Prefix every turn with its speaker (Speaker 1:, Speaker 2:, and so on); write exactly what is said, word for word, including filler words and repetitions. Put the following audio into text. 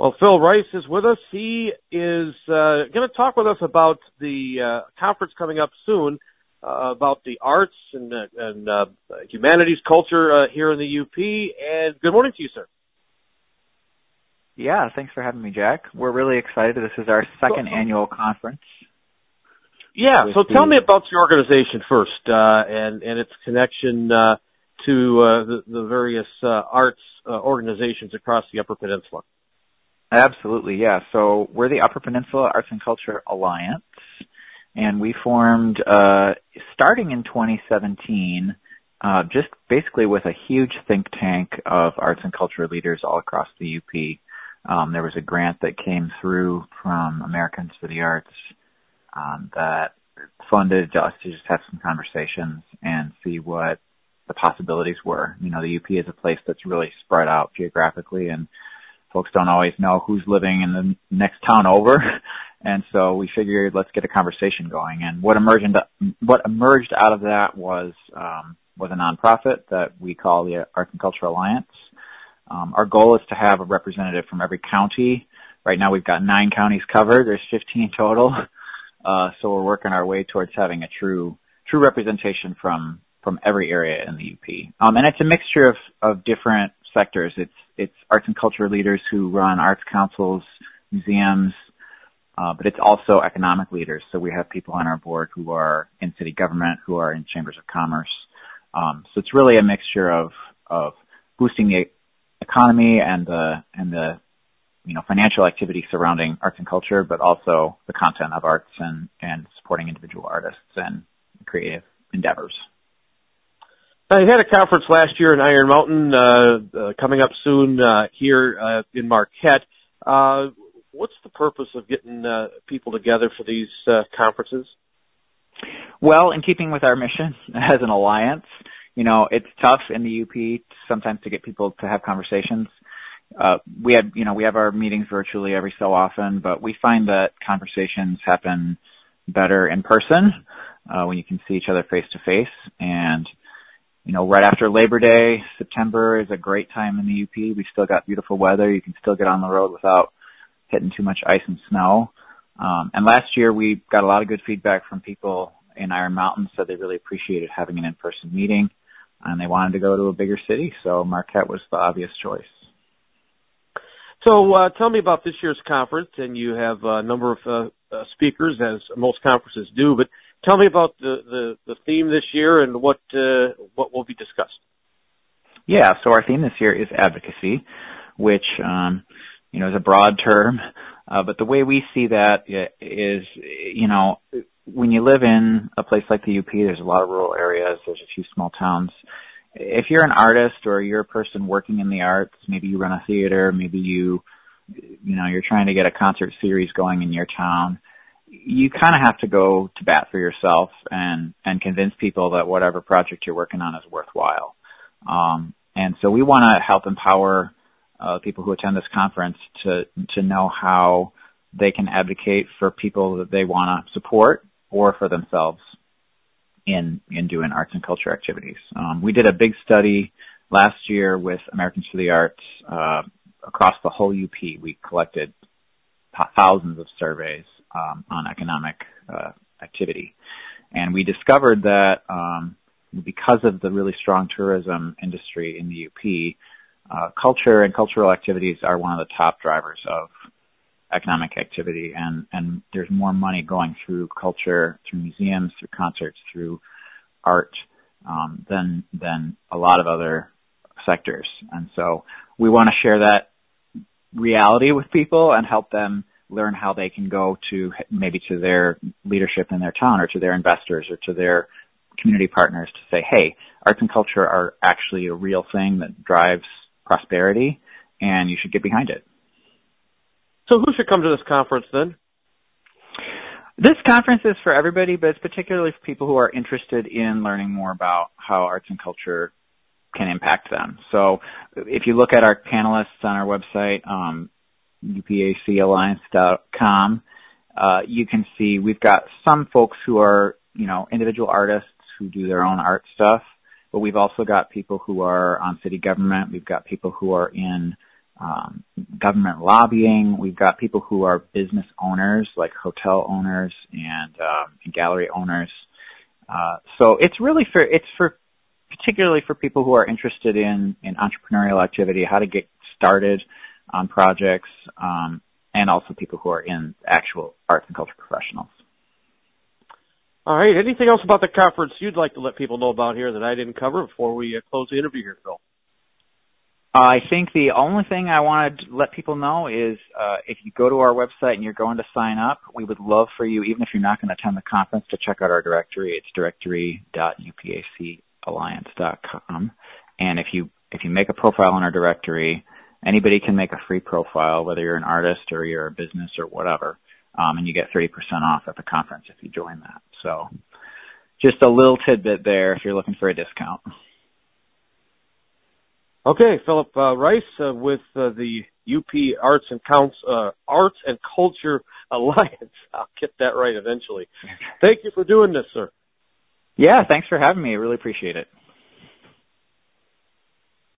Speaker 1: Well, Phil Rice is with us. He is uh, going to talk with us about the uh, conference coming up soon, uh, about the arts and, uh, and uh, humanities culture uh, here in the U P. And good morning to you, sir.
Speaker 2: Yeah, thanks for having me, Jack. We're really excited. This is our second so, annual conference.
Speaker 1: Yeah, so the... tell me about your organization first uh, and, and its connection uh, to uh, the, the various uh, arts uh, organizations across the Upper Peninsula.
Speaker 2: Absolutely, yeah. So we're the Upper Peninsula Arts and Culture Alliance, and we formed uh, starting in twenty seventeen, uh, just basically with a huge think tank of arts and culture leaders all across the U P. Um, there was a grant that came through from Americans for the Arts um, that funded us to just have some conversations and see what the possibilities were. You know, the U P is a place that's really spread out geographically, and folks don't always know who's living in the next town over. And so we figured let's get a conversation going. And what emerged, what emerged out of that was, um, was a nonprofit that we call the Arts and Culture Alliance. Um, our goal is to have a representative from every county. Right now we've got nine counties covered. There's fifteen total. Uh, so we're working our way towards having a true, true representation from, from every area in the U P. Um, and it's a mixture of, of different sectors. It's, it's arts and culture leaders who run arts councils, museums, uh, but it's also economic leaders. So we have people on our board who are in city government, who are in chambers of commerce. Um, so it's really a mixture of, of boosting the economy and the, and the, you know, financial activity surrounding arts and culture, but also the content of arts and, and supporting individual artists and creative endeavors.
Speaker 1: Uh, you had a conference last year in Iron Mountain, uh, uh coming up soon, uh, here, uh, in Marquette. Uh, what's the purpose of getting, uh, people together for these, uh, conferences?
Speaker 2: Well, in keeping with our mission as an alliance, you know, it's tough in the U P sometimes to get people to have conversations. Uh, we had, you know, we have our meetings virtually every so often, but we find that conversations happen better in person, uh, when you can see each other face to face. And, you know, right after Labor Day, September is a great time in the U P. We've still got beautiful weather. You can still get on the road without hitting too much ice and snow. Um, and last year we got a lot of good feedback from people in Iron Mountain, so they really appreciated having an in-person meeting, and they wanted to go to a bigger city, so Marquette was the obvious choice.
Speaker 1: So uh, tell me about this year's conference, and you have a number of uh, uh, speakers, as most conferences do, but tell me about the, the, the theme this year and what uh, what will be discussed.
Speaker 2: Yeah, so our theme this year is advocacy, which um, you know is a broad term, uh, but the way we see that is, you know, when you live in a place like the U P, there's a lot of rural areas, there's a few small towns. If you're an artist or you're a person working in the arts, maybe you run a theater, maybe you, you know, you're trying to get a concert series going in your town, you kind of have to go to bat for yourself and, and convince people that whatever project you're working on is worthwhile. Um, and so we want to help empower uh, people who attend this conference to, to know how they can advocate for people that they want to support or for themselves in, in doing arts and culture activities. Um, we did a big study last year with Americans for the Arts, uh, across the whole U P. We collected thousands of surveys, um, on economic, uh, activity. And we discovered that, um, because of the really strong tourism industry in the U P, uh, culture and cultural activities are one of the top drivers of economic activity, and, and there's more money going through culture, through museums, through concerts, through art, um, than, than a lot of other sectors. And so we want to share that reality with people and help them learn how they can go to maybe to their leadership in their town or to their investors or to their community partners to say, hey, arts and culture are actually a real thing that drives prosperity and you should get behind it.
Speaker 1: So who should come to this conference then?
Speaker 2: This conference is for everybody, but it's particularly for people who are interested in learning more about how arts and culture can impact them. So if you look at our panelists on our website, um, U P A C alliance dot com, uh, you can see we've got some folks who are, you know, individual artists who do their own art stuff, but we've also got people who are on city government. We've got people who are in um, government lobbying. We've got people who are business owners, like hotel owners and, um, and gallery owners. Uh, so it's really for, it's for, particularly for people who are interested in, in entrepreneurial activity, how to get started on projects, um, and also people who are in actual arts and culture professionals.
Speaker 1: All right. Anything else about the conference you'd like to let people know about here that I didn't cover before we uh, close the interview here, Phil?
Speaker 2: I think the only thing I wanted to let people know is uh, if you go to our website and you're going to sign up, we would love for you, even if you're not going to attend the conference, to check out our directory. It's directory dot u p a c alliance dot com. And if you if you make a profile in our directory, anybody can make a free profile, whether you're an artist or you're a business or whatever, um, and you get thirty percent off at the conference if you join that. So just a little tidbit there if you're looking for a discount.
Speaker 1: Okay, Philip uh, Rice uh, with uh, the U P Arts and Counts, uh, Arts and Culture Alliance. I'll get that right eventually. Thank you for doing this, sir.
Speaker 2: Yeah, thanks for having me. I really appreciate it.